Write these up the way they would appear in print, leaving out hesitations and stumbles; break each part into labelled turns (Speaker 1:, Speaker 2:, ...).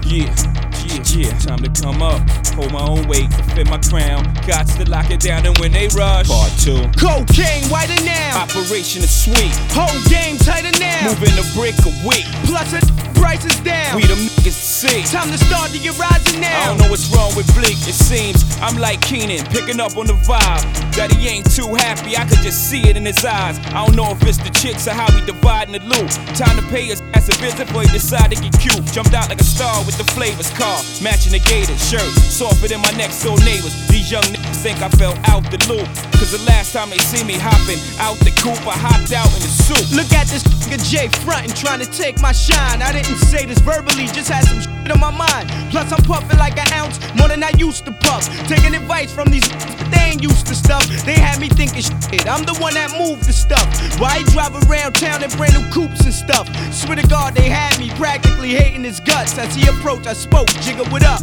Speaker 1: Yeah, time to come up. Hold my own weight, defend my crown. Got to lock it down, and when they rush, part 2.
Speaker 2: Cocaine whiter now.
Speaker 1: Operation is sweet.
Speaker 2: Whole game tighter now.
Speaker 1: Moving a brick a week.
Speaker 2: Plus the price is down.
Speaker 1: We them niggas see.
Speaker 2: Time to start to get rising now.
Speaker 1: I don't know what's wrong with Bleak. It seems I'm like Keenan, picking up on the vibe that he ain't too happy. I could just see it in his eyes. I don't know if it's the chicks or how we dividing the loot. Time to pay his ass a visit before he decide to get cute. Jumped out like a star with the flavors car, matching the gator shirt, softer than my next door neighbors. These young niggas think I fell out the loop, cause the last time they see me hopping out the coupe, I hopped out in the soup.
Speaker 2: Look at this nigga Jay frontin', trying to take my shine. I didn't say this verbally, just had some shit on my mind. Plus I'm puffin' like an ounce more than I used to puff. Taking advice from these niggas, but they ain't used to stuff. They had me thinking shit, I'm the one that moved the stuff. Why he drive around town in brand new coupes and stuff? Swear to God they had me practically hating his guts. As he approached I spoke, Jigga what up?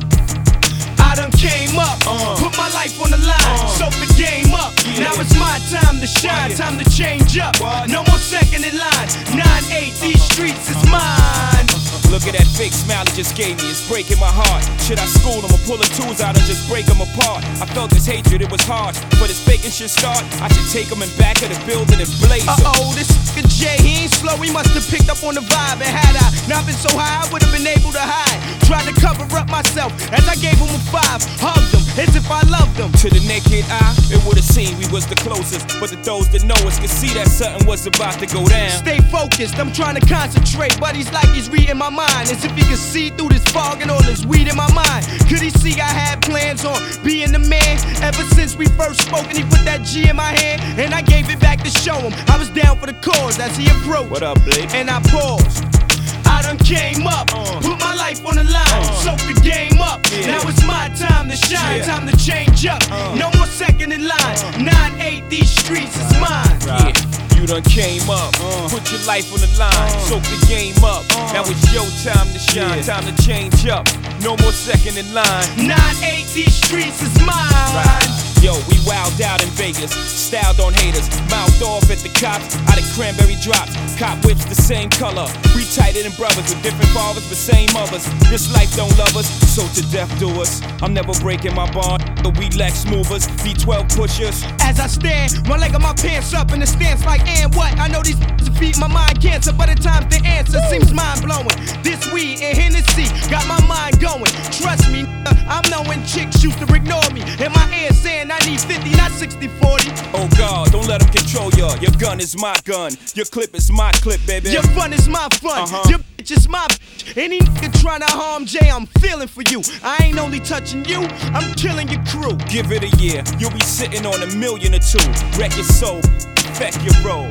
Speaker 2: I done came up, put my life on the line, soak the game up. Now it's my time to shine, time to change up. No more second in line, 9-8, these streets is mine.
Speaker 1: Look at that fake smile he just gave me, it's breaking my heart. Should I school him or pull the tools out and just break him apart? I felt this hatred, it was hard, but this faking shit start. I should take him in back of the building and blaze him.
Speaker 2: This nigga Jay, he ain't slow, he must have picked up on the vibe. And had I not been so high, I would've been able to hide. Tried to cover up myself as I gave him a 5, hugged him as if I loved him.
Speaker 1: To the naked eye, it would've seemed we was the closest, but to those that know us could see that something was about to go down.
Speaker 2: Stay focused, I'm trying to concentrate, but he's like he's reading my mind, as if he could see through this fog and all this weed in my mind. Could he see I had plans on being the man? Ever since we first spoke and he put that G in my hand, and I gave it back to show him I was down for the cause as he approached.
Speaker 1: What up, Blake?
Speaker 2: And I paused. I done came up, put my life on the line, soak the game up. Now it's my time to shine, time to change up. No more second in line, 9-8, these streets is mine.
Speaker 1: You done came up, put your life on the line, soak the game up. Now it's your time to shine, time to change up. No more second in line,
Speaker 2: 9-8, these streets is mine.
Speaker 1: Yo, we wowed out in Vegas, styled on haters, mouthed off at the cops, out of cranberry drops. Cop whips the same color, we tighter than brothers with different fathers but same mothers. This life don't love us, so to death do us. I'm never breaking my bond, but we Lex movers, V12 pushers.
Speaker 2: As I stand, one leg of my pants up in the stance like, and what? I know these feed my mind cancer, but at times the answer seems mind-blowing. This weed and Hennessy got my mind going. Trust me, I'm knowing chicks used to ignore me, and my ears saying I need 50, not 60-40.
Speaker 1: Oh God, don't let them control ya. Your gun is my gun, your clip is my clip, baby.
Speaker 2: Your fun is my fun, your bitch is my bitch. Any nigga tryna harm Jay, I'm feeling for you. I ain't only touching you, I'm killing your crew.
Speaker 1: Give it a year, you'll be sitting on $1 million or 2. Wreck your soul, affect your role.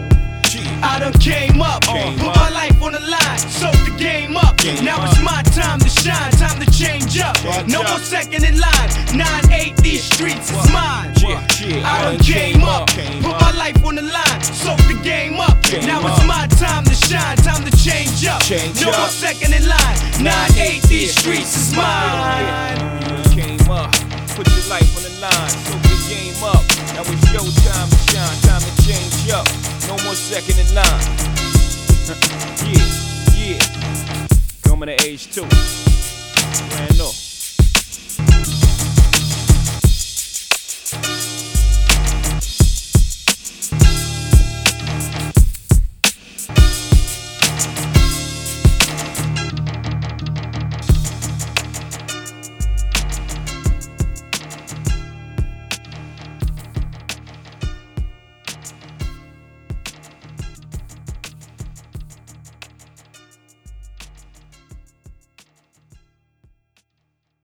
Speaker 2: I done came up, put my life on the line, soak the game up. Now it's my time to shine, time to change up. No more second in line, 9-8, these streets is mine. I done came up, put my life on the line, soak the game up. Now it's my time to shine, time to change up. No more second in line, 9-8, these streets is mine.
Speaker 1: Came up, put your life on the line, soak the game up. Now it's your time to shine, time to change up. No more second in line. Yeah. Coming to age 2. Brand new.